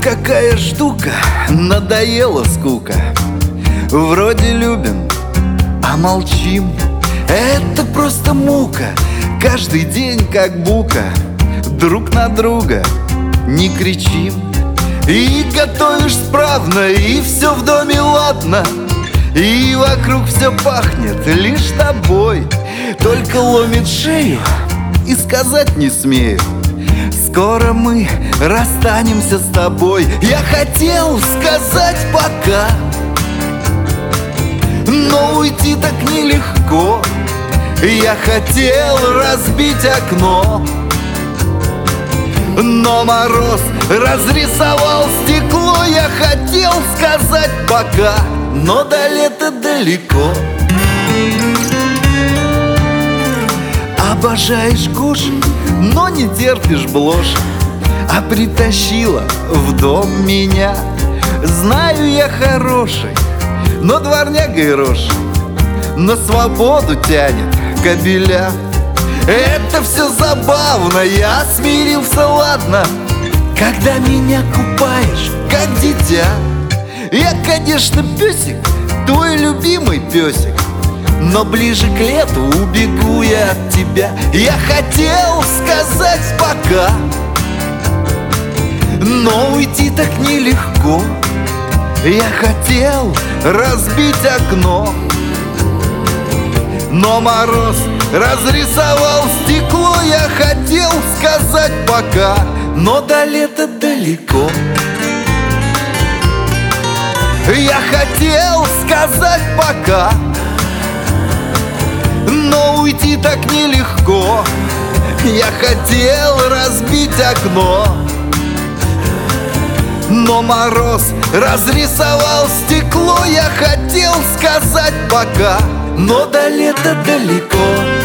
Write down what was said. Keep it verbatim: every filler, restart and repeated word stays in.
какая штука, надоела скука. Вроде любим, а молчим. Это просто мука. Каждый день как бука, друг на друга не кричим. И готовишь справно, и все в доме ладно, и вокруг все пахнет лишь тобой. Только ломит шею и сказать не смею: скоро мы расстанемся с тобой. Я хотел сказать пока, но уйти так нелегко. Я хотел разбить окно, но мороз разрисовал стекло. Я хотел сказать пока, но до лета далеко. Обожаешь кушать, но не терпишь блажь, а притащила в дом меня. Знаю, я хороший, но дворняга и рожь на свободу тянет кобеля. Это все забавно, я смирился, ладно, когда меня купаешь, как дитя. Я, конечно, песик, твой любимый песик, но ближе к лету убегу я от тебя. Я хотел сказать пока, но уйти так нелегко. Я хотел разбить окно, но мороз разрисовал стекло. Я хотел сказать пока, но до лета далеко. Я хотел сказать пока, но уйти так нелегко. Я хотел разбить окно, но мороз разрисовал стекло. Я хотел сказать пока, но до лета далеко.